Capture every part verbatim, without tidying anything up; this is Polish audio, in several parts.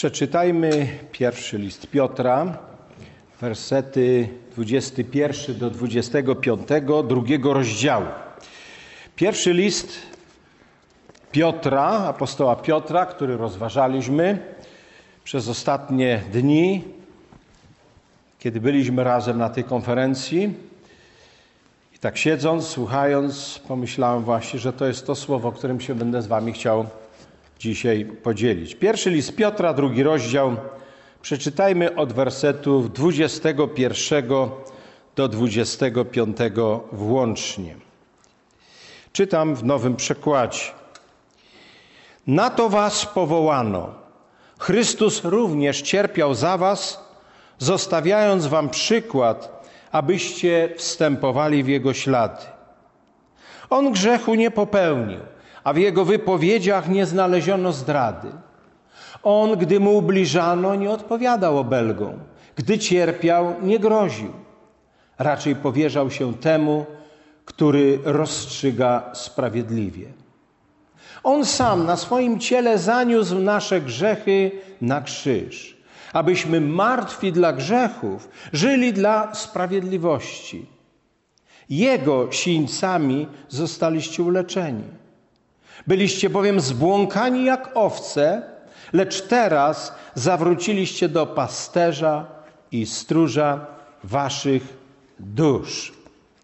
Przeczytajmy pierwszy list Piotra, wersety dwudziesty pierwszy do dwudziestego piątego, drugiego rozdziału. Pierwszy list Piotra, apostoła Piotra, który rozważaliśmy przez ostatnie dni, kiedy byliśmy razem na tej konferencji. I tak siedząc, słuchając, pomyślałem właśnie, że to jest to słowo, którym się będę z wami chciał dzisiaj podzielić. Pierwszy list Piotra, drugi rozdział. Przeczytajmy od wersetów dwudziestego pierwszego do dwudziestego piątego włącznie. Czytam w Nowym Przekładzie. Na to was powołano. Chrystus również cierpiał za was, zostawiając wam przykład, abyście wstępowali w Jego ślady. On grzechu nie popełnił, a w Jego wypowiedziach nie znaleziono zdrady. On, gdy mu ubliżano, nie odpowiadał obelgą. Gdy cierpiał, nie groził. Raczej powierzał się temu, który rozstrzyga sprawiedliwie. On sam na swoim ciele zaniósł nasze grzechy na krzyż, abyśmy martwi dla grzechów żyli dla sprawiedliwości. Jego sińcami zostaliście uleczeni. Byliście bowiem zbłąkani jak owce, lecz teraz zawróciliście do pasterza i stróża waszych dusz.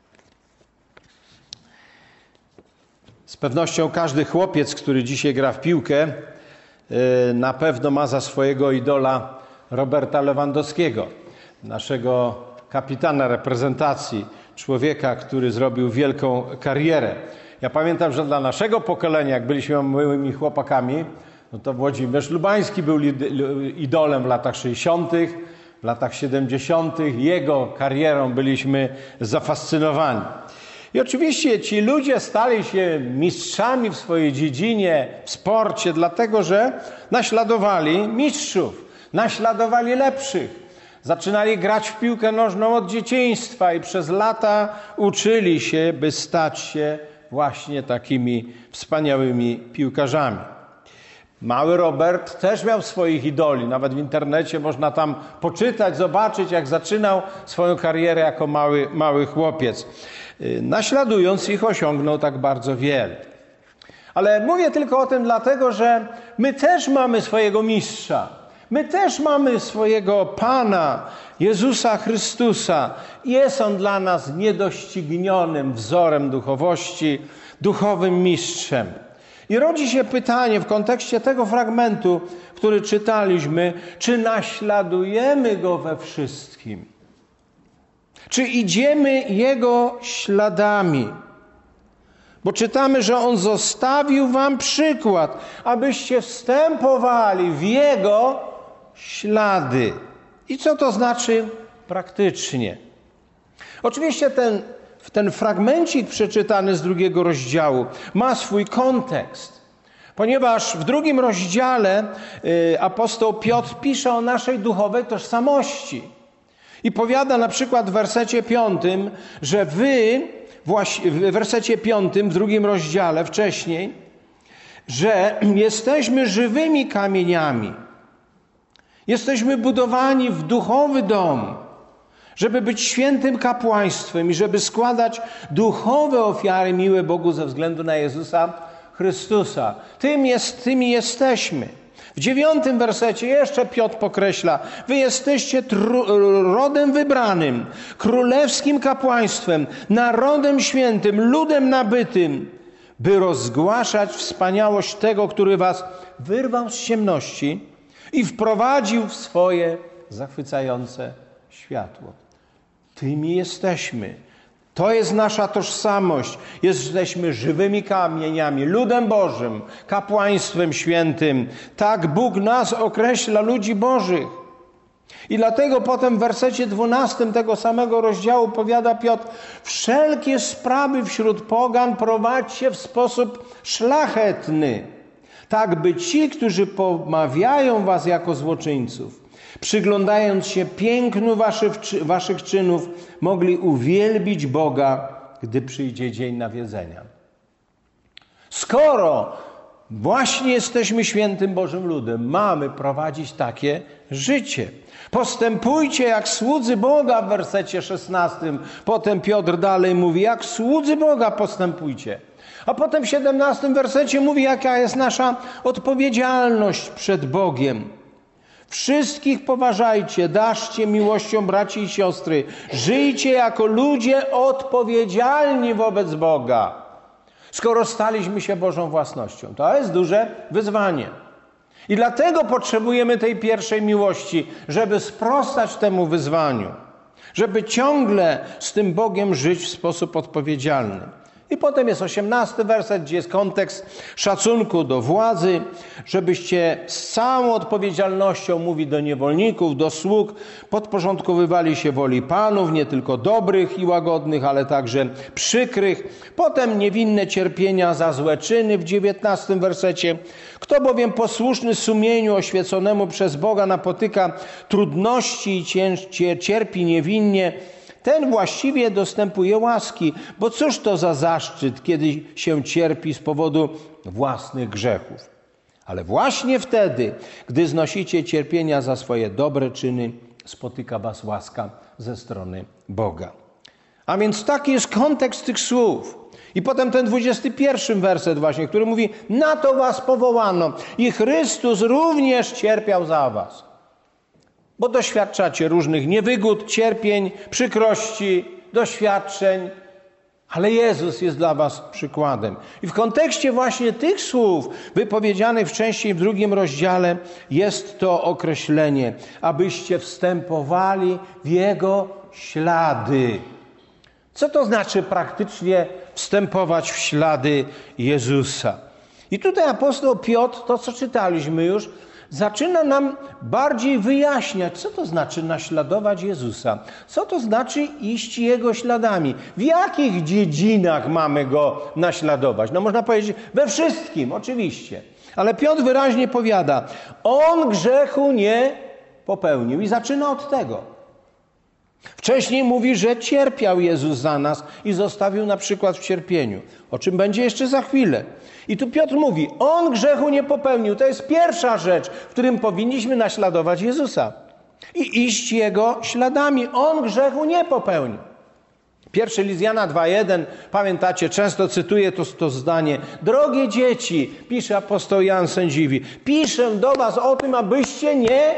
Z pewnością każdy chłopiec, który dzisiaj gra w piłkę, na pewno ma za swojego idola Roberta Lewandowskiego, naszego kapitana reprezentacji, człowieka, który zrobił wielką karierę. Ja pamiętam, że dla naszego pokolenia, jak byliśmy małymi chłopakami, no to Włodzimierz Lubański był idolem w latach sześćdziesiątych, w latach siedemdziesiątych. Jego karierą byliśmy zafascynowani. I oczywiście ci ludzie stali się mistrzami w swojej dziedzinie, w sporcie, dlatego że naśladowali mistrzów, naśladowali lepszych. Zaczynali grać w piłkę nożną od dzieciństwa i przez lata uczyli się, by stać się właśnie takimi wspaniałymi piłkarzami. Mały Robert też miał swoich idoli. Nawet w internecie można tam poczytać, zobaczyć, jak zaczynał swoją karierę jako mały, mały chłopiec. Naśladując ich, osiągnął tak bardzo wiele. Ale mówię tylko o tym dlatego, że my też mamy swojego mistrza. My też mamy swojego Pana, Jezusa Chrystusa. Jest On dla nas niedoścignionym wzorem duchowości, duchowym mistrzem. I rodzi się pytanie w kontekście tego fragmentu, który czytaliśmy, czy naśladujemy Go we wszystkim? Czy idziemy Jego śladami? Bo czytamy, że On zostawił wam przykład, abyście wstępowali w Jego ślady. I co to znaczy praktycznie? Oczywiście ten, ten fragmencik przeczytany z drugiego rozdziału ma swój kontekst, ponieważ w drugim rozdziale y, apostoł Piotr pisze o naszej duchowej tożsamości. I powiada na przykład w wersecie piątym, że wy, w wersecie piątym, w drugim rozdziale wcześniej, że jesteśmy żywymi kamieniami. Jesteśmy budowani w duchowy dom, żeby być świętym kapłaństwem i żeby składać duchowe ofiary miłe Bogu ze względu na Jezusa Chrystusa. Tym jest, tymi jesteśmy. W dziewiątym wersecie jeszcze Piotr podkreśla, wy jesteście rodem wybranym, królewskim kapłaństwem, narodem świętym, ludem nabytym, by rozgłaszać wspaniałość tego, który was wyrwał z ciemności i wprowadził w swoje zachwycające światło. Tymi jesteśmy. To jest nasza tożsamość. Jesteśmy żywymi kamieniami, ludem Bożym, kapłaństwem świętym. Tak Bóg nas określa, ludzi Bożych. I dlatego potem w wersecie dwunastym tego samego rozdziału powiada Piotr, wszelkie sprawy wśród pogan prowadźcie w sposób szlachetny, tak by ci, którzy pomawiają was jako złoczyńców, przyglądając się pięknu waszych, waszych czynów, mogli uwielbić Boga, gdy przyjdzie dzień nawiedzenia. Skoro Właśnie jesteśmy świętym Bożym ludem. Mamy prowadzić takie życie. Postępujcie jak słudzy Boga w wersecie szesnastym. Potem Piotr dalej mówi, jak słudzy Boga postępujcie. A potem w siedemnastym wersecie mówi, jaka jest nasza odpowiedzialność przed Bogiem. Wszystkich poważajcie, daszcie miłością braci i siostry. Żyjcie jako ludzie odpowiedzialni wobec Boga. Skoro staliśmy się Bożą własnością. To jest duże wyzwanie. I dlatego potrzebujemy tej pierwszej miłości, żeby sprostać temu wyzwaniu. Żeby ciągle z tym Bogiem żyć w sposób odpowiedzialny. I potem jest osiemnasty werset, gdzie jest kontekst szacunku do władzy, żebyście z całą odpowiedzialnością, mówi do niewolników, do sług, podporządkowywali się woli Panów, nie tylko dobrych i łagodnych, ale także przykrych. Potem niewinne cierpienia za złe czyny w dziewiętnastym wersecie. Kto bowiem posłuszny sumieniu oświeconemu przez Boga napotyka trudności i cierpi niewinnie, ten właściwie dostępuje łaski, bo cóż to za zaszczyt, kiedy się cierpi z powodu własnych grzechów. Ale właśnie wtedy, gdy znosicie cierpienia za swoje dobre czyny, spotyka was łaska ze strony Boga. A więc taki jest kontekst tych słów. I potem ten dwudziesty pierwszy werset właśnie, który mówi, na to was powołano i Chrystus również cierpiał za was. Bo doświadczacie różnych niewygód, cierpień, przykrości, doświadczeń, ale Jezus jest dla was przykładem. I w kontekście właśnie tych słów wypowiedzianych wcześniej w drugim rozdziale jest to określenie, abyście wstępowali w Jego ślady. Co to znaczy praktycznie wstępować w ślady Jezusa? I tutaj apostoł Piotr, to co czytaliśmy już, zaczyna nam bardziej wyjaśniać, co to znaczy naśladować Jezusa. Co to znaczy iść Jego śladami. W jakich dziedzinach mamy Go naśladować? No można powiedzieć, we wszystkim, oczywiście. Ale Piotr wyraźnie powiada, On grzechu nie popełnił. I zaczyna od tego. Wcześniej mówi, że cierpiał Jezus za nas i zostawił na przykład w cierpieniu. O czym będzie jeszcze za chwilę. I tu Piotr mówi, On grzechu nie popełnił. To jest pierwsza rzecz, w którym powinniśmy naśladować Jezusa. I iść Jego śladami. On grzechu nie popełnił. Pierwszy list Jana dwa jeden, pamiętacie, często cytuję to, to zdanie. Drogie dzieci, pisze apostoł Jan Sędziwi, piszę do was o tym, abyście nie,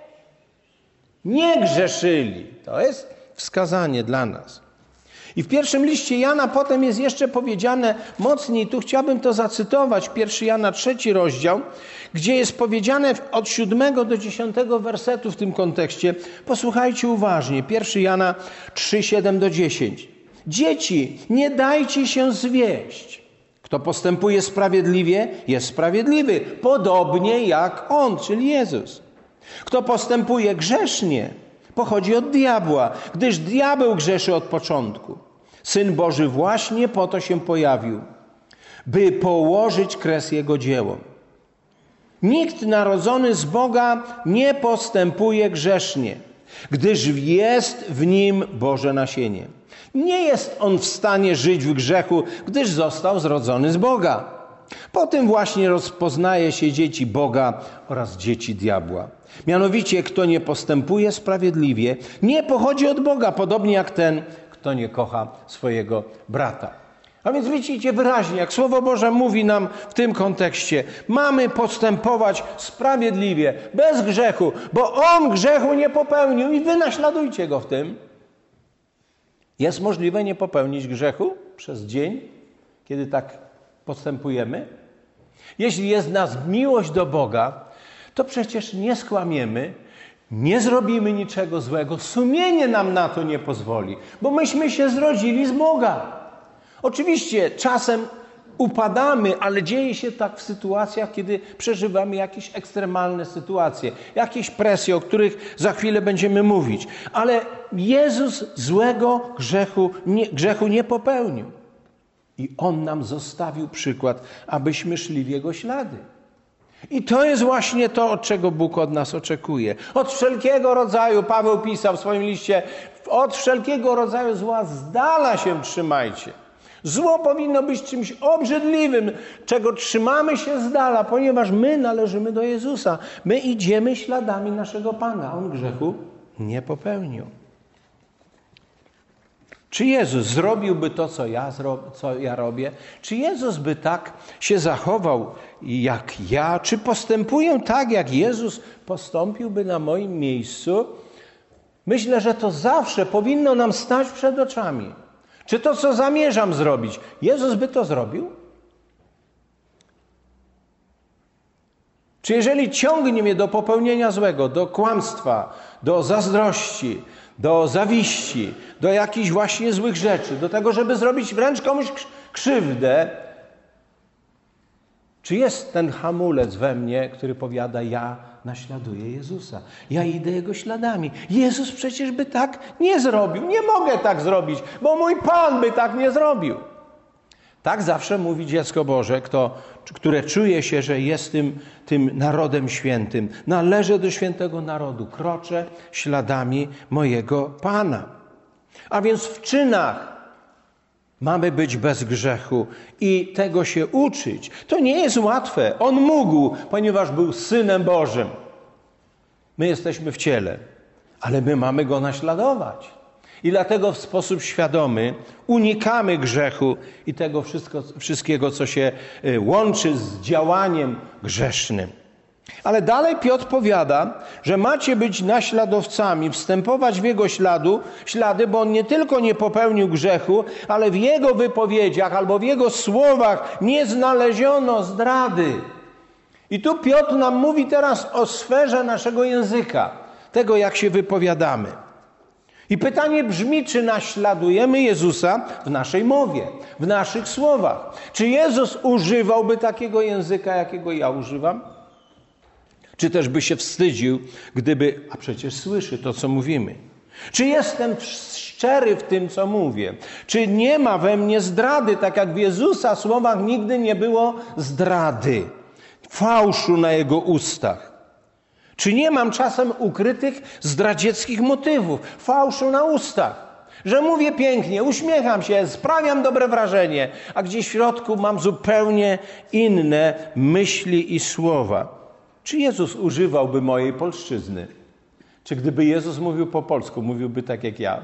nie grzeszyli. To jest wskazanie dla nas. I w pierwszym liście Jana potem jest jeszcze powiedziane mocniej, tu chciałbym to zacytować, pierwszy Jana trzeci rozdział, gdzie jest powiedziane od siódmego do dziesiątego wersetu w tym kontekście. Posłuchajcie uważnie, pierwszy Jana trzy, siedem do dziesięć. Dzieci, nie dajcie się zwieść. Kto postępuje sprawiedliwie, jest sprawiedliwy, podobnie jak On, czyli Jezus. Kto postępuje grzesznie, pochodzi od diabła, gdyż diabeł grzeszy od początku. Syn Boży właśnie po to się pojawił, by położyć kres Jego dziełom. Nikt narodzony z Boga nie postępuje grzesznie, gdyż jest w nim Boże nasienie. Nie jest on w stanie żyć w grzechu, gdyż został zrodzony z Boga. Po tym właśnie rozpoznaje się dzieci Boga oraz dzieci diabła. Mianowicie, kto nie postępuje sprawiedliwie, nie pochodzi od Boga, podobnie jak ten, kto nie kocha swojego brata. A więc widzicie wyraźnie, jak Słowo Boże mówi nam w tym kontekście, mamy postępować sprawiedliwie, bez grzechu, bo On grzechu nie popełnił i wy naśladujcie Go w tym. Jest możliwe nie popełnić grzechu przez dzień, kiedy tak postępujemy? Jeśli jest w nas miłość do Boga, to przecież nie skłamiemy, nie zrobimy niczego złego. Sumienie nam na to nie pozwoli, bo myśmy się zrodzili z Boga. Oczywiście czasem upadamy, ale dzieje się tak w sytuacjach, kiedy przeżywamy jakieś ekstremalne sytuacje, jakieś presje, o których za chwilę będziemy mówić. Ale Jezus złego grzechu nie, grzechu nie popełnił. I On nam zostawił przykład, abyśmy szli w Jego ślady. I to jest właśnie to, od czego Bóg od nas oczekuje. Od wszelkiego rodzaju, Paweł pisał w swoim liście, od wszelkiego rodzaju zła z dala się trzymajcie. Zło powinno być czymś obrzydliwym, czego trzymamy się z dala, ponieważ my należymy do Jezusa. My idziemy śladami naszego Pana. On grzechu nie popełnił. Czy Jezus zrobiłby to, co ja, zro- co ja robię? Czy Jezus by tak się zachował jak ja? Czy postępuję tak, jak Jezus postąpiłby na moim miejscu? Myślę, że to zawsze powinno nam stać przed oczami. Czy to, co zamierzam zrobić, Jezus by to zrobił? Czy jeżeli ciągnie mnie do popełnienia złego, do kłamstwa, do zazdrości, do zawiści, do jakichś właśnie złych rzeczy, do tego, żeby zrobić wręcz komuś krzywdę, czy jest ten hamulec we mnie, który powiada, ja naśladuję Jezusa, ja idę Jego śladami. Jezus przecież by tak nie zrobił. Nie mogę tak zrobić, bo mój Pan by tak nie zrobił. Tak zawsze mówi dziecko Boże, kto, które czuje się, że jest tym, tym narodem świętym. Należę do świętego narodu, kroczę śladami mojego Pana. A więc w czynach mamy być bez grzechu i tego się uczyć. To nie jest łatwe. On mógł, ponieważ był Synem Bożym. My jesteśmy w ciele, ale my mamy Go naśladować. I dlatego w sposób świadomy unikamy grzechu i tego wszystko, wszystkiego, co się łączy z działaniem grzesznym. Ale dalej Piotr powiada, że macie być naśladowcami, wstępować w Jego śladu, ślady, bo On nie tylko nie popełnił grzechu, ale w Jego wypowiedziach albo w Jego słowach nie znaleziono zdrady. I tu Piotr nam mówi teraz o sferze naszego języka, tego jak się wypowiadamy. I pytanie brzmi, czy naśladujemy Jezusa w naszej mowie, w naszych słowach. Czy Jezus używałby takiego języka, jakiego ja używam? Czy też by się wstydził, gdyby, a przecież słyszy to, co mówimy. Czy jestem szczery w tym, co mówię? Czy nie ma we mnie zdrady, tak jak w Jezusa słowach nigdy nie było zdrady, fałszu na Jego ustach? Czy nie mam czasem ukrytych zdradzieckich motywów, fałszu na ustach? Że mówię pięknie, uśmiecham się, sprawiam dobre wrażenie, a gdzieś w środku mam zupełnie inne myśli i słowa. Czy Jezus używałby mojej polszczyzny? Czy gdyby Jezus mówił po polsku, mówiłby tak jak ja?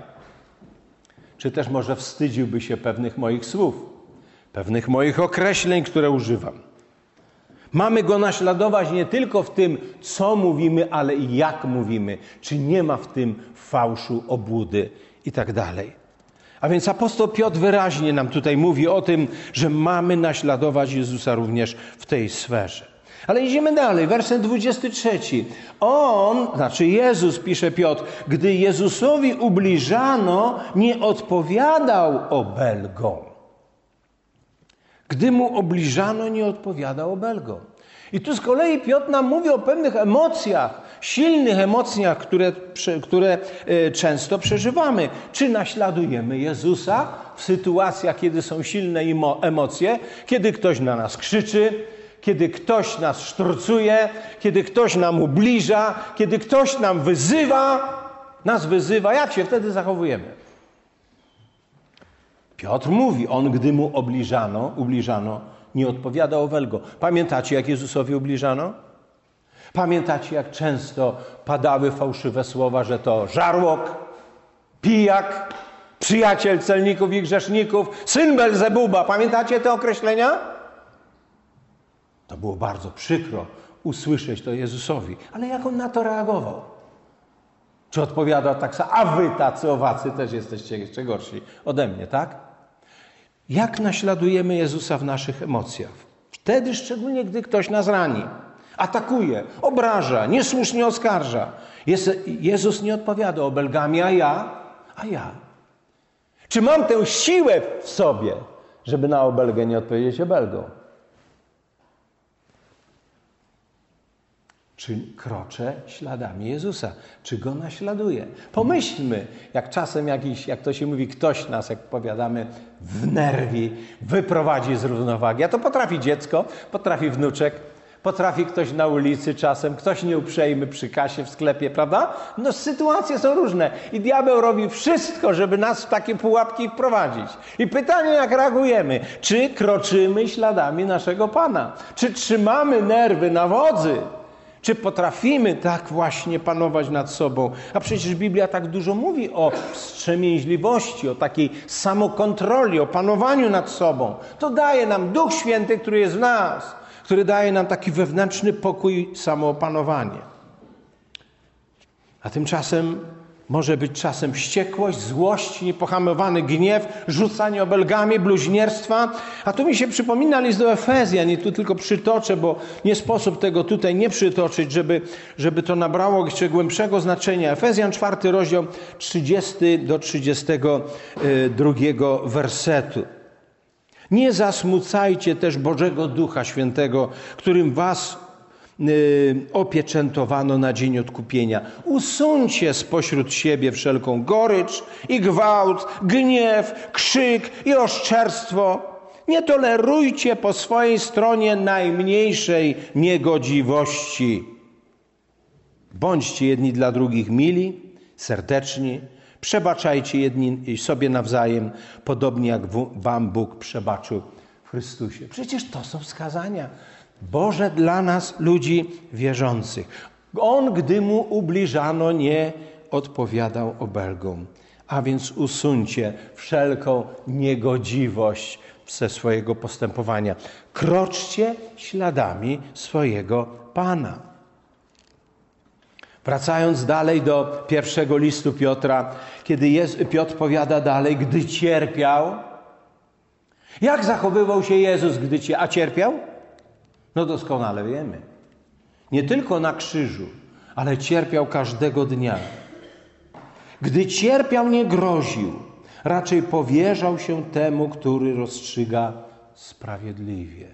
Czy też może wstydziłby się pewnych moich słów, pewnych moich określeń, które używam? Mamy Go naśladować nie tylko w tym, co mówimy, ale i jak mówimy. Czy nie ma w tym fałszu, obłudy i tak dalej. A więc apostoł Piotr wyraźnie nam tutaj mówi o tym, że mamy naśladować Jezusa również w tej sferze. Ale idziemy dalej, werset dwudziesty trzeci. On, znaczy Jezus, pisze Piotr, gdy Jezusowi ubliżano, nie odpowiadał obelgą. Gdy mu obliżano, nie odpowiadał obelgą. I tu z kolei Piotr nam mówi o pewnych emocjach, silnych emocjach, które, które często przeżywamy. Czy naśladujemy Jezusa w sytuacjach, kiedy są silne emocje, kiedy ktoś na nas krzyczy, kiedy ktoś nas szturcuje, kiedy ktoś nam ubliża, kiedy ktoś nam wyzywa, nas wyzywa, jak się wtedy zachowujemy? Piotr mówi, on gdy mu obliżano, ubliżano, nie odpowiada obelgą. Pamiętacie, jak Jezusowi ubliżano? Pamiętacie, jak często padały fałszywe słowa, że to żarłok, pijak, przyjaciel celników i grzeszników, syn Belzebuba. Pamiętacie te określenia? To było bardzo przykro usłyszeć to Jezusowi. Ale jak on na to reagował? Czy odpowiadał tak samo, a wy tacy owacy też jesteście jeszcze gorsi ode mnie, tak? Jak naśladujemy Jezusa w naszych emocjach? Wtedy szczególnie, gdy ktoś nas rani, atakuje, obraża, niesłusznie oskarża. Jezus nie odpowiada obelgami, a ja? A ja? Czy mam tę siłę w sobie, żeby na obelgę nie odpowiedzieć obelgą? Czy kroczę śladami Jezusa? Czy Go naśladuję? Pomyślmy, jak czasem jakiś, jak to się mówi, ktoś nas, jak powiadamy, wnerwi, wyprowadzi z równowagi. A to potrafi dziecko, potrafi wnuczek, Potrafi ktoś na ulicy czasem, ktoś nieuprzejmy przy kasie w sklepie, prawda? No sytuacje są różne i diabeł robi wszystko, żeby nas w takie pułapki wprowadzić. I pytanie, jak reagujemy? Czy kroczymy śladami naszego Pana? Czy trzymamy nerwy na wodzy? Czy potrafimy tak właśnie panować nad sobą? A przecież Biblia tak dużo mówi o wstrzemięźliwości, o takiej samokontroli, o panowaniu nad sobą. To daje nam Duch Święty, który jest w nas, który daje nam taki wewnętrzny pokój, samoopanowanie. A tymczasem może być czasem wściekłość, złość, niepohamowany gniew, rzucanie obelgami, bluźnierstwa. A tu mi się przypomina list do Efezjan i tu tylko przytoczę, bo nie sposób tego tutaj nie przytoczyć, żeby, żeby to nabrało jeszcze głębszego znaczenia. Efezjan, czwarty rozdział, trzydziesty do trzydziestego drugiego wersetu. Nie zasmucajcie też Bożego Ducha Świętego, którym was opieczętowano na dzień odkupienia. Usuńcie spośród siebie wszelką gorycz i gwałt, gniew, krzyk i oszczerstwo. Nie tolerujcie po swojej stronie najmniejszej niegodziwości. Bądźcie jedni dla drugich mili, serdeczni, przebaczajcie jedni sobie nawzajem, podobnie jak wam Bóg przebaczył w Chrystusie. Przecież to są wskazania Boże dla nas, ludzi wierzących. On, gdy mu ubliżano, nie odpowiadał obelgom. A więc usuńcie wszelką niegodziwość ze swojego postępowania. Kroczcie śladami swojego Pana. Wracając dalej do pierwszego listu Piotra, kiedy jest, Piotr powiada dalej, gdy cierpiał. Jak zachowywał się Jezus, gdy cie, a cierpiał? No doskonale wiemy. Nie tylko na krzyżu, ale cierpiał każdego dnia. Gdy cierpiał, nie groził. Raczej powierzał się temu, który rozstrzyga sprawiedliwie.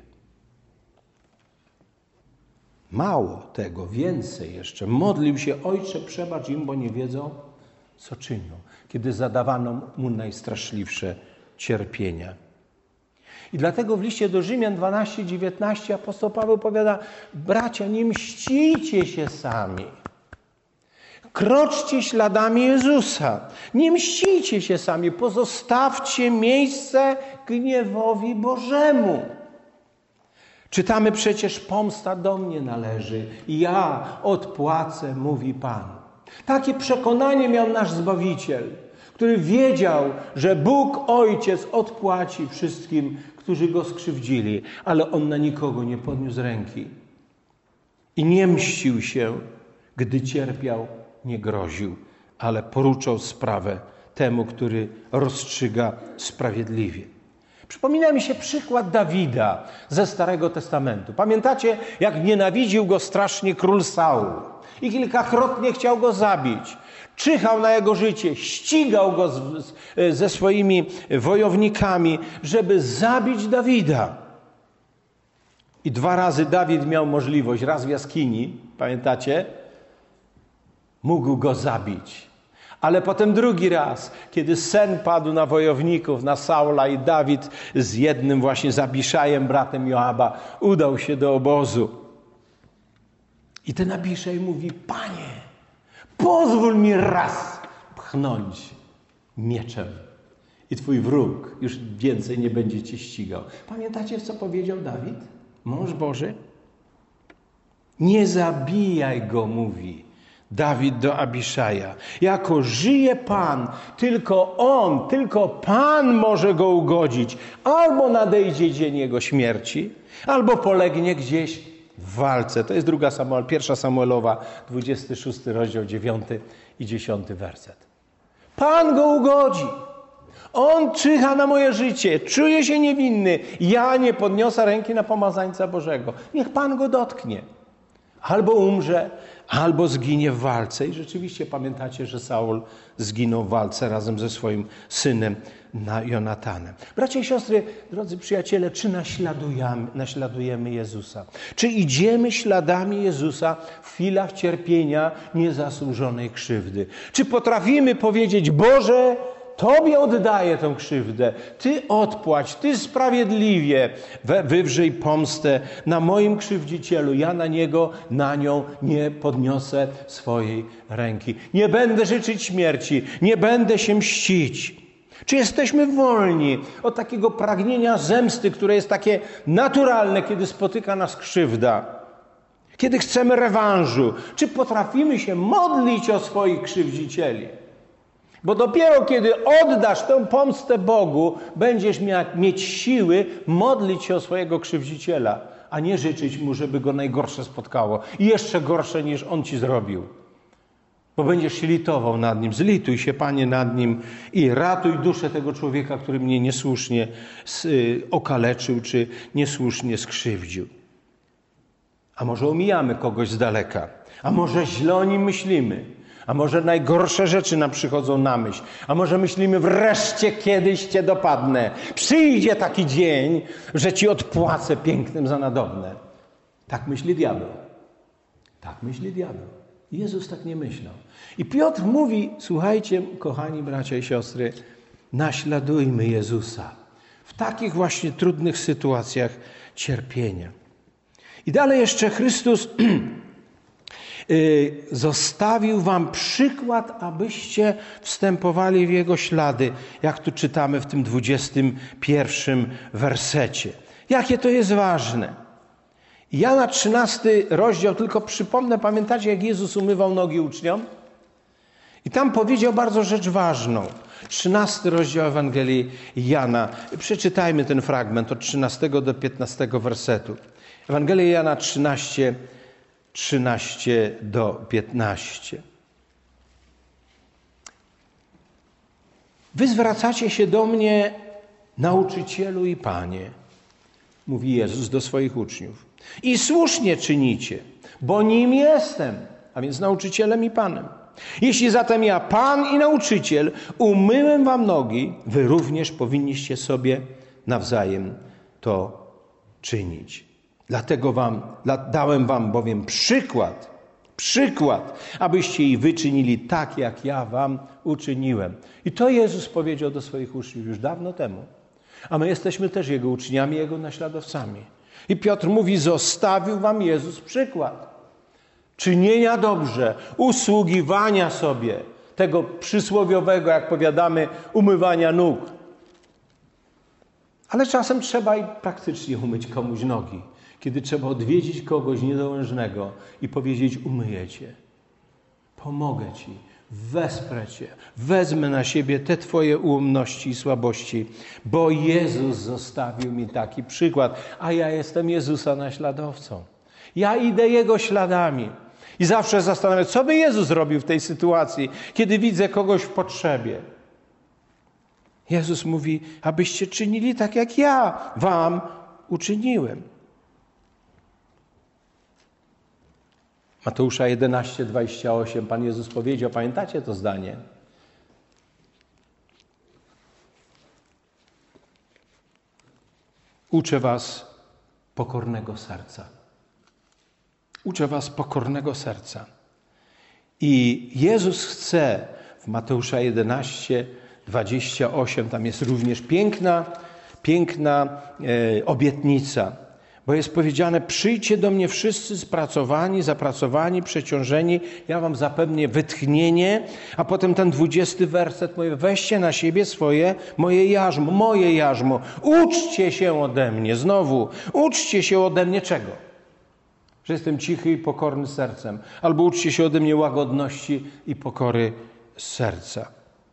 Mało tego, więcej jeszcze. Modlił się, Ojcze, przebacz im, bo nie wiedzą, co czynią. Kiedy zadawano mu najstraszliwsze cierpienia. I dlatego w liście do Rzymian dwanaście dziewiętnaście apostoł Paweł powiada, bracia, nie mścijcie się sami. Kroczcie śladami Jezusa. Nie mścijcie się sami. Pozostawcie miejsce gniewowi Bożemu. Czytamy przecież, pomsta do mnie należy. Ja odpłacę, mówi Pan. Takie przekonanie miał nasz Zbawiciel, który wiedział, że Bóg Ojciec odpłaci wszystkim, którzy Go skrzywdzili, ale On na nikogo nie podniósł ręki. I nie mścił się, gdy cierpiał, nie groził, ale poruczał sprawę temu, który rozstrzyga sprawiedliwie. Przypomina mi się przykład Dawida ze Starego Testamentu. Pamiętacie, jak nienawidził go strasznie król Saul i kilkakrotnie chciał go zabić. Czyhał na jego życie, ścigał go z, z, ze swoimi wojownikami, żeby zabić Dawida. I dwa razy Dawid miał możliwość, raz w jaskini, pamiętacie? Mógł go zabić. Ale potem drugi raz, kiedy sen padł na wojowników, na Saula i Dawid z jednym właśnie z Abiszajem, bratem Joaba, udał się do obozu. I ten Abiszaj mówi, Panie, pozwól mi raz pchnąć mieczem i twój wróg już więcej nie będzie cię ścigał. Pamiętacie, co powiedział Dawid? Mąż Boży? Nie zabijaj go, mówi Dawid do Abiszaja. Jako żyje Pan, tylko On, tylko Pan może go ugodzić. Albo nadejdzie dzień jego śmierci, albo polegnie gdzieś w walce. To jest druga Samuel, pierwsza Samuelowa, dwudziesty szósty rozdział, dziewiąty i dziesiąty werset. Pan go ugodzi. On czyha na moje życie. Czuje się niewinny. Ja nie podniosę ręki na pomazańca Bożego. Niech Pan go dotknie. Albo umrze, albo zginie w walce. I rzeczywiście pamiętacie, że Saul zginął w walce razem ze swoim synem Jonatanem. Bracia i siostry, drodzy przyjaciele, czy naśladujemy, naśladujemy Jezusa? Czy idziemy śladami Jezusa w chwilach cierpienia, niezasłużonej krzywdy? Czy potrafimy powiedzieć, Boże, Tobie oddaję tę krzywdę. Ty odpłać, Ty sprawiedliwie wywrzyj pomstę na moim krzywdzicielu. Ja na niego, na nią nie podniosę swojej ręki. Nie będę życzyć śmierci, nie będę się mścić. Czy jesteśmy wolni od takiego pragnienia zemsty, które jest takie naturalne, kiedy spotyka nas krzywda? Kiedy chcemy rewanżu? Czy potrafimy się modlić o swoich krzywdzicieli? Bo dopiero kiedy oddasz tę pomstę Bogu, będziesz miał, mieć siły modlić się o swojego krzywdziciela, a nie życzyć mu, żeby go najgorsze spotkało. I jeszcze gorsze niż on ci zrobił. Bo będziesz się litował nad nim. Zlituj się, Panie, nad nim i ratuj duszę tego człowieka, który mnie niesłusznie okaleczył, czy niesłusznie skrzywdził. A może omijamy kogoś z daleka, a może źle o nim myślimy, a może najgorsze rzeczy nam przychodzą na myśl, a może myślimy wreszcie kiedyś cię dopadnę. Przyjdzie taki dzień, że ci odpłacę pięknym za nadobne. Tak myśli diabeł. Tak myśli diabeł. Jezus tak nie myślał. I Piotr mówi, słuchajcie, kochani bracia i siostry, naśladujmy Jezusa w takich właśnie trudnych sytuacjach cierpienia. I dalej jeszcze Chrystus zostawił wam przykład, abyście wstępowali w Jego ślady, jak tu czytamy w tym dwudziestym pierwszym wersecie. Jakie to jest ważne. Jana trzynasty rozdział, tylko przypomnę, pamiętacie, jak Jezus umywał nogi uczniom? I tam powiedział bardzo rzecz ważną. trzynasty rozdział Ewangelii Jana. Przeczytajmy ten fragment od trzynastego do piętnastego wersetu. Ewangelia Jana trzynaście, trzynaście do piętnastu. Wy zwracacie się do mnie, nauczycielu i Panie, mówi Jezus do swoich uczniów. I słusznie czynicie, bo nim jestem, a więc nauczycielem i Panem. Jeśli zatem ja, Pan i nauczyciel, umyłem wam nogi, wy również powinniście sobie nawzajem to czynić. Dlatego wam, dałem wam bowiem przykład, przykład, abyście i wy czynili tak, jak ja wam uczyniłem. I to Jezus powiedział do swoich uczniów już dawno temu. A my jesteśmy też Jego uczniami, Jego naśladowcami. I Piotr mówi, zostawił wam Jezus przykład. Czynienia dobrze, usługiwania sobie, tego przysłowiowego, jak powiadamy, umywania nóg. Ale czasem trzeba i praktycznie umyć komuś nogi. Kiedy trzeba odwiedzić kogoś niedołężnego i powiedzieć, umyję cię, pomogę ci, wesprę cię, wezmę na siebie te twoje ułomności i słabości, bo Jezus zostawił mi taki przykład, a ja jestem Jezusa naśladowcą. Ja idę Jego śladami. I zawsze zastanawiam się, co by Jezus zrobił w tej sytuacji, kiedy widzę kogoś w potrzebie. Jezus mówi, abyście czynili tak, jak ja wam uczyniłem. Mateusza jedenaście, dwadzieścia osiem, Pan Jezus powiedział, pamiętacie to zdanie? Uczę was pokornego serca. Uczę was pokornego serca. I Jezus chce w Mateusza jedenaście, dwadzieścia osiem, tam jest również piękna, piękna e, obietnica. Bo jest powiedziane, przyjdźcie do mnie wszyscy spracowani, zapracowani, przeciążeni, ja wam zapewnię wytchnienie, a potem ten dwudziesty werset mówi, weźcie na siebie swoje, moje jarzmo, moje jarzmo, uczcie się ode mnie, znowu, uczcie się ode mnie czego? Że jestem cichy i pokorny sercem, albo uczcie się ode mnie łagodności i pokory serca.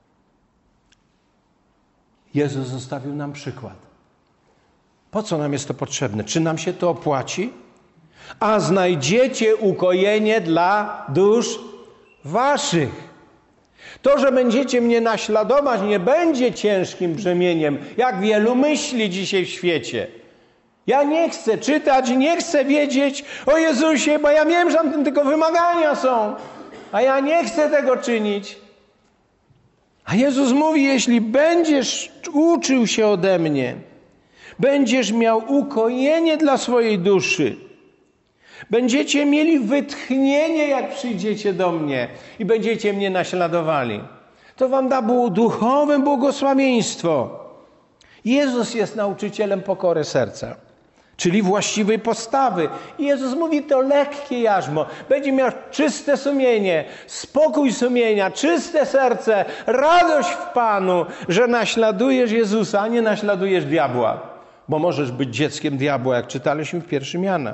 Jezus zostawił nam przykład. Po co nam jest to potrzebne? Czy nam się to opłaci? A znajdziecie ukojenie dla dusz waszych. To, że będziecie mnie naśladować, nie będzie ciężkim brzemieniem, jak wielu myśli dzisiaj w świecie. Ja nie chcę czytać, nie chcę wiedzieć o Jezusie, bo ja wiem, że tam tylko wymagania są, a ja nie chcę tego czynić. A Jezus mówi, jeśli będziesz uczył się ode mnie, będziesz miał ukojenie dla swojej duszy. Będziecie mieli wytchnienie, jak przyjdziecie do mnie i będziecie mnie naśladowali. To wam da duchowe błogosławieństwo. Jezus jest nauczycielem pokory serca, czyli właściwej postawy. I Jezus mówi, to lekkie jarzmo. Będzie miał czyste sumienie, spokój sumienia, czyste serce, radość w Panu, że naśladujesz Jezusa, a nie naśladujesz diabła. Bo możesz być dzieckiem diabła, jak czytaliśmy w pierwszym Jana.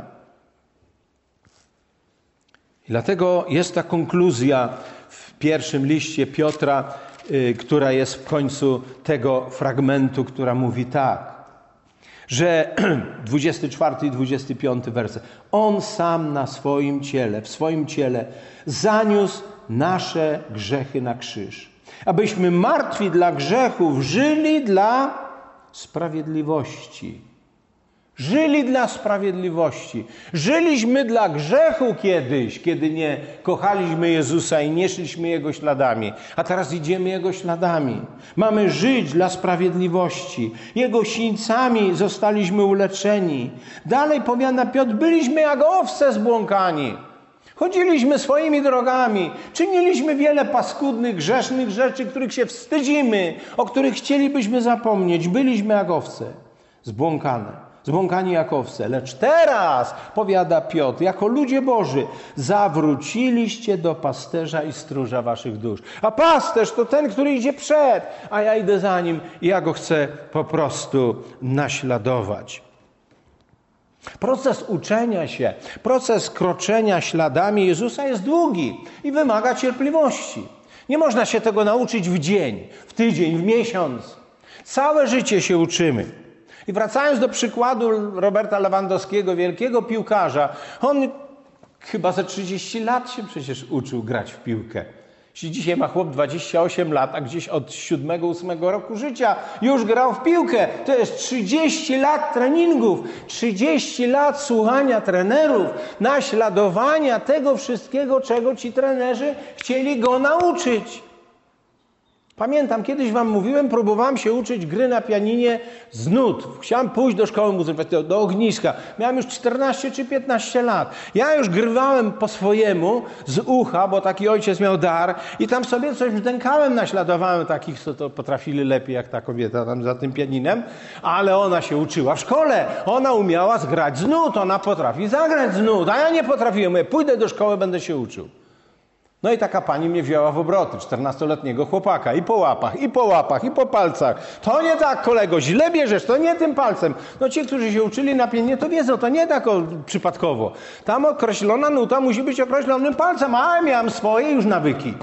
I dlatego jest ta konkluzja w pierwszym liście Piotra, yy, która jest w końcu tego fragmentu, która mówi tak, że dwudziesty czwarty i dwudziesty piąty werset. On sam na swoim ciele, w swoim ciele zaniósł nasze grzechy na krzyż, abyśmy martwi dla grzechów żyli dla sprawiedliwości. Żyli dla sprawiedliwości. Żyliśmy dla grzechu kiedyś, kiedy nie kochaliśmy Jezusa i nie szliśmy Jego śladami. A teraz idziemy Jego śladami. Mamy żyć dla sprawiedliwości. Jego sińcami zostaliśmy uleczeni. Dalej powiada Piotr, byliśmy jak owce zbłąkani. Chodziliśmy swoimi drogami. Czyniliśmy wiele paskudnych, grzesznych rzeczy, których się wstydzimy, o których chcielibyśmy zapomnieć. Byliśmy jak owce zbłąkane. Zbłąkani jak owce. Lecz teraz, powiada Piotr, jako ludzie Boży, zawróciliście do pasterza i stróża waszych dusz. A pasterz to ten, który idzie przed, a ja idę za nim i ja go chcę po prostu naśladować. Proces uczenia się, proces kroczenia śladami Jezusa jest długi i wymaga cierpliwości. Nie można się tego nauczyć w dzień, w tydzień, w miesiąc. Całe życie się uczymy. I wracając do przykładu Roberta Lewandowskiego, wielkiego piłkarza, on chyba za trzydzieści lat się przecież uczył grać w piłkę. Jeśli dzisiaj ma chłop dwadzieścia osiem lat, a gdzieś od siódmego, ósmego roku życia już grał w piłkę. To jest trzydzieści lat treningów, trzydzieści lat słuchania trenerów, naśladowania tego wszystkiego, czego ci trenerzy chcieli go nauczyć. Pamiętam, kiedyś wam mówiłem, próbowałem się uczyć gry na pianinie z nut. Chciałem pójść do szkoły muzycznej, do, do ogniska. Miałem już czternaście czy piętnaście lat. Ja już grywałem po swojemu z ucha, bo taki ojciec miał dar i tam sobie coś wdękałem, naśladowałem takich, co to potrafili lepiej jak ta kobieta tam za tym pianinem, ale ona się uczyła w szkole. Ona umiała zgrać z nut, ona potrafi zagrać z nut, a ja nie potrafiłem. Mówię, pójdę do szkoły, będę się uczył. No i taka pani mnie wzięła w obroty, czternastoletniego chłopaka, i po łapach, i po łapach, i po palcach. To nie tak, kolego, źle bierzesz, to nie tym palcem. No ci, którzy się uczyli na pianinie, to wiedzą, to nie tak o, przypadkowo. Tam określona nuta musi być określonym palcem, a ja miałem swoje już nawyki.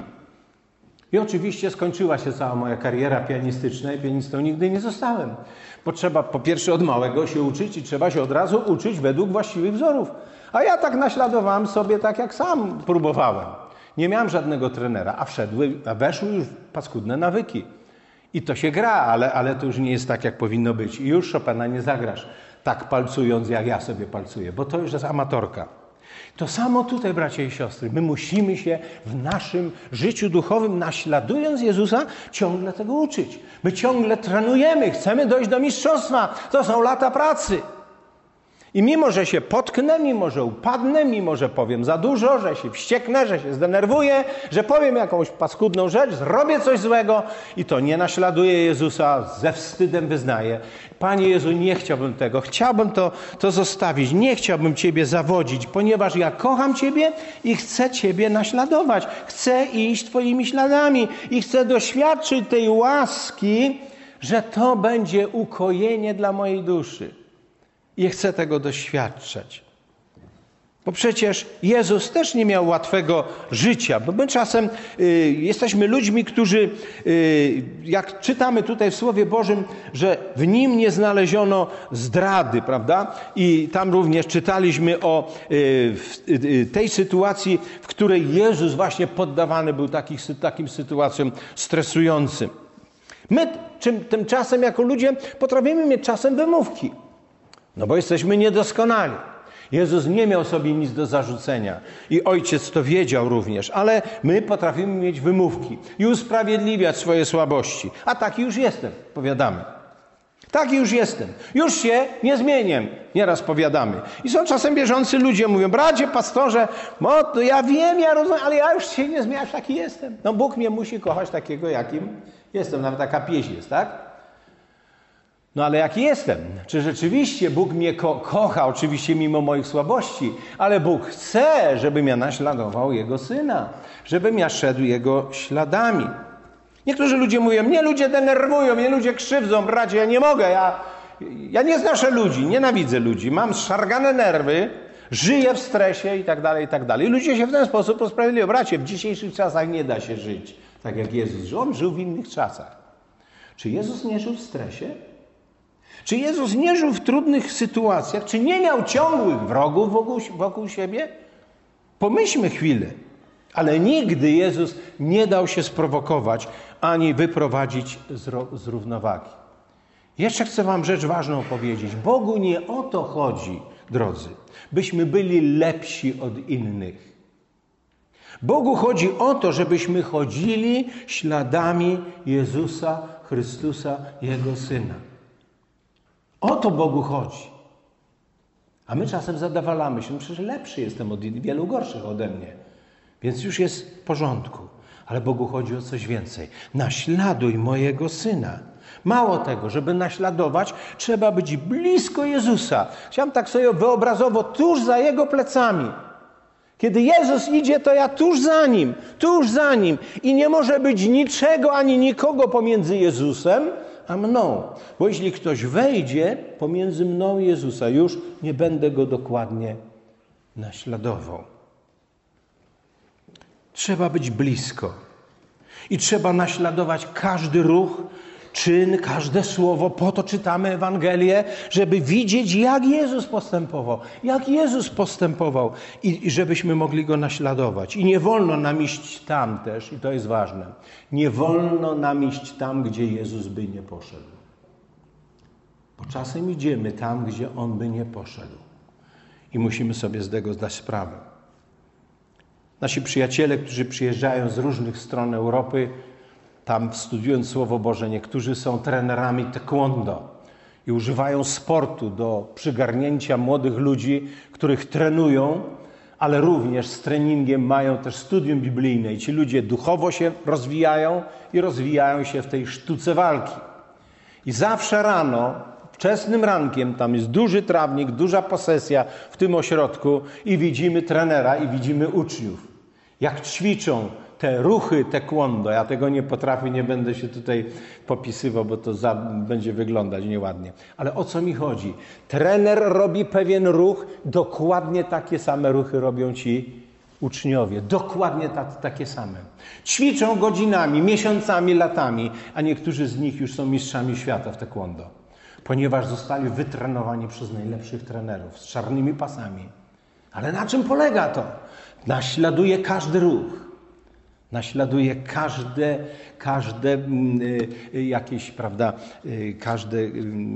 I oczywiście skończyła się cała moja kariera pianistyczna i pianistą nigdy nie zostałem. Bo trzeba po pierwsze od małego się uczyć i trzeba się od razu uczyć według właściwych wzorów. A ja tak naśladowałem sobie tak, jak sam próbowałem. Nie miałem żadnego trenera, a wszedły, a weszły już paskudne nawyki. I to się gra, ale, ale to już nie jest tak, jak powinno być. I już Chopina nie zagrasz tak palcując, jak ja sobie palcuję, bo to już jest amatorka. To samo tutaj, bracia i siostry. My musimy się w naszym życiu duchowym, naśladując Jezusa, ciągle tego uczyć. My ciągle trenujemy, chcemy dojść do mistrzostwa. To są lata pracy. I mimo, że się potknę, mimo, że upadnę, mimo, że powiem za dużo, że się wścieknę, że się zdenerwuję, że powiem jakąś paskudną rzecz, zrobię coś złego i to nie naśladuję Jezusa, ze wstydem wyznaję. Panie Jezu, nie chciałbym tego, chciałbym to, to zostawić, nie chciałbym Ciebie zawodzić, ponieważ ja kocham Ciebie i chcę Ciebie naśladować. Chcę iść Twoimi śladami i chcę doświadczyć tej łaski, że to będzie ukojenie dla mojej duszy. I chcę tego doświadczać. Bo przecież Jezus też nie miał łatwego życia. Bo my czasem y, jesteśmy ludźmi, którzy, y, jak czytamy tutaj w Słowie Bożym, że w Nim nie znaleziono zdrady, prawda? I tam również czytaliśmy o y, y, tej sytuacji, w której Jezus właśnie poddawany był takich, takim sytuacjom stresującym. My czym, tymczasem jako ludzie potrafimy mieć czasem wymówki. No bo jesteśmy niedoskonali. Jezus nie miał sobie nic do zarzucenia i Ojciec to wiedział również, ale my potrafimy mieć wymówki i usprawiedliwiać swoje słabości. A taki już jestem, powiadamy. Taki już jestem. Już się nie zmienię. Nieraz powiadamy. I są czasem wierzący ludzie, mówią, bracie, pastorze, no to ja wiem, ja rozumiem, ale ja już się nie zmieniam, taki jestem. No Bóg mnie musi kochać takiego, jakim jestem. Nawet taka pieśń jest, tak? No ale jaki jestem? Czy rzeczywiście Bóg mnie ko- kocha, oczywiście mimo moich słabości, ale Bóg chce, żebym ja naśladował Jego Syna, żebym ja szedł Jego śladami. Niektórzy ludzie mówią, mnie ludzie denerwują, mnie ludzie krzywdzą, bracie, ja nie mogę, ja, ja nie znoszę ludzi, nienawidzę ludzi, mam szargane nerwy, żyję w stresie i tak dalej, i tak dalej. I ludzie się w ten sposób usprawiedliwiają. Bracie, w dzisiejszych czasach nie da się żyć tak jak Jezus żył. On żył w innych czasach. Czy Jezus nie żył w stresie? Czy Jezus nie żył w trudnych sytuacjach? Czy nie miał ciągłych wrogów wokół, wokół siebie? Pomyślmy chwilę. Ale nigdy Jezus nie dał się sprowokować, ani wyprowadzić z, ro, z równowagi. Jeszcze chcę wam rzecz ważną powiedzieć. Bogu nie o to chodzi, drodzy, byśmy byli lepsi od innych. Bogu chodzi o to, żebyśmy chodzili śladami Jezusa Chrystusa, Jego Syna. O to Bogu chodzi. A my czasem zadawalamy się, no przecież lepszy jestem od innych, wielu gorszych ode mnie. Więc już jest w porządku. Ale Bogu chodzi o coś więcej. Naśladuj mojego Syna. Mało tego, żeby naśladować, trzeba być blisko Jezusa. Chciałem tak sobie wyobrazowo, tuż za Jego plecami. Kiedy Jezus idzie, to ja tuż za Nim, tuż za Nim. I nie może być niczego ani nikogo pomiędzy Jezusem a mną. Bo jeśli ktoś wejdzie pomiędzy mną i Jezusa, już nie będę Go dokładnie naśladował. Trzeba być blisko. I trzeba naśladować każdy ruch, czyn, każde słowo. Po to czytamy Ewangelię, żeby widzieć, jak Jezus postępował. Jak Jezus postępował. I, i żebyśmy mogli Go naśladować. I nie wolno nam iść tam też, i to jest ważne, nie wolno nam iść tam, gdzie Jezus by nie poszedł. Bo czasem idziemy tam, gdzie On by nie poszedł. I musimy sobie z tego zdać sprawę. Nasi przyjaciele, którzy przyjeżdżają z różnych stron Europy, tam studiując Słowo Boże, niektórzy są trenerami taekwondo i używają sportu do przygarnięcia młodych ludzi, których trenują, ale również z treningiem mają też studium biblijne. I ci ludzie duchowo się rozwijają i rozwijają się w tej sztuce walki. I zawsze rano, wczesnym rankiem, tam jest duży trawnik, duża posesja w tym ośrodku i widzimy trenera i widzimy uczniów. Jak ćwiczą te ruchy taekwondo. Ja tego nie potrafię, nie będę się tutaj popisywał, bo to za, będzie wyglądać nieładnie. Ale o co mi chodzi? Trener robi pewien ruch, dokładnie takie same ruchy robią ci uczniowie. Dokładnie ta, takie same. Ćwiczą godzinami, miesiącami, latami, a niektórzy z nich już są mistrzami świata w taekwondo. Ponieważ zostali wytrenowani przez najlepszych trenerów z czarnymi pasami. Ale na czym polega to? Naśladuje każdy ruch. Naśladuje każde, każde y, jakieś, prawda, y, każde y,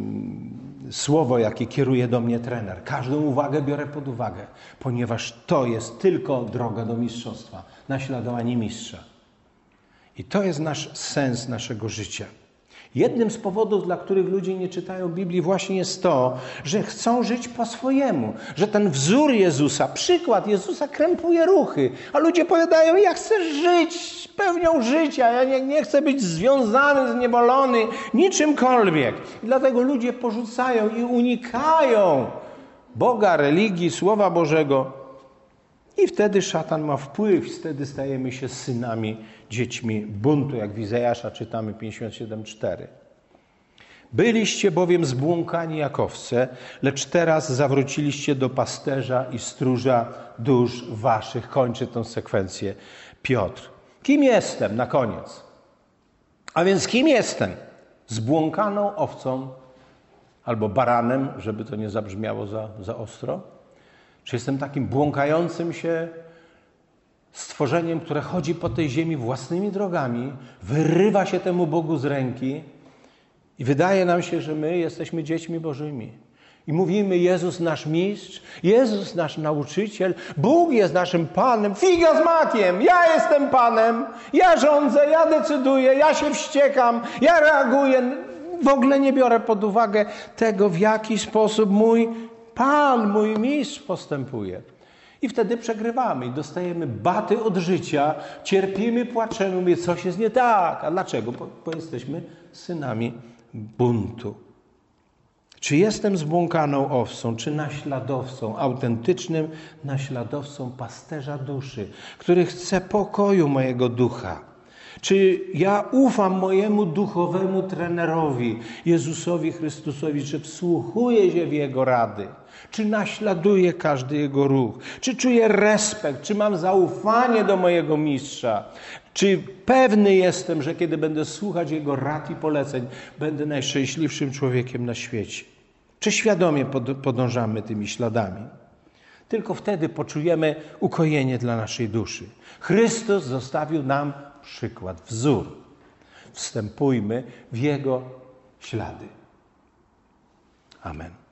słowo, jakie kieruje do mnie trener. Każdą uwagę biorę pod uwagę, ponieważ to jest tylko droga do mistrzostwa. Naśladowanie mistrza. I to jest nasz sens naszego życia. Jednym z powodów, dla których ludzie nie czytają Biblii, właśnie jest to, że chcą żyć po swojemu. Że ten wzór Jezusa, przykład Jezusa krępuje ruchy. A ludzie powiadają, ja chcę żyć pełnią życia, ja nie, nie chcę być związany, zniewolony niczymkolwiek. I dlatego ludzie porzucają i unikają Boga, religii, Słowa Bożego. I wtedy szatan ma wpływ, wtedy stajemy się synami, dziećmi buntu, jak w Izajasza czytamy pięćdziesiąt siedem cztery. Byliście bowiem zbłąkani jak owce, lecz teraz zawróciliście do pasterza i stróża dusz waszych. Kończy tę sekwencję Piotr. Kim jestem na koniec? A więc kim jestem? Zbłąkaną owcą albo baranem, żeby to nie zabrzmiało za, za ostro? Czy jestem takim błąkającym się stworzeniem, które chodzi po tej ziemi własnymi drogami, wyrywa się temu Bogu z ręki i wydaje nam się, że my jesteśmy dziećmi Bożymi. I mówimy, Jezus nasz mistrz, Jezus nasz nauczyciel, Bóg jest naszym Panem, figa z makiem, ja jestem Panem, ja rządzę, ja decyduję, ja się wściekam, ja reaguję. w ogóle nie biorę pod uwagę tego, w jaki sposób mój Pan, mój mistrz postępuje. I wtedy przegrywamy i dostajemy baty od życia, cierpimy, płaczemy, mówię, coś jest nie tak. A dlaczego? Bo, bo jesteśmy synami buntu. Czy jestem zbłąkaną owcą, czy naśladowcą, autentycznym naśladowcą pasterza duszy, który chce pokoju mojego ducha? Czy ja ufam mojemu duchowemu trenerowi, Jezusowi Chrystusowi, czy wsłuchuję się w Jego rady? Czy naśladuję każdy Jego ruch? Czy czuję respekt? Czy mam zaufanie do mojego mistrza? Czy pewny jestem, że kiedy będę słuchać Jego rad i poleceń, będę najszczęśliwszym człowiekiem na świecie? Czy świadomie podążamy tymi śladami? Tylko wtedy poczujemy ukojenie dla naszej duszy. Chrystus zostawił nam przykład, wzór. Wstępujmy w Jego ślady. Amen.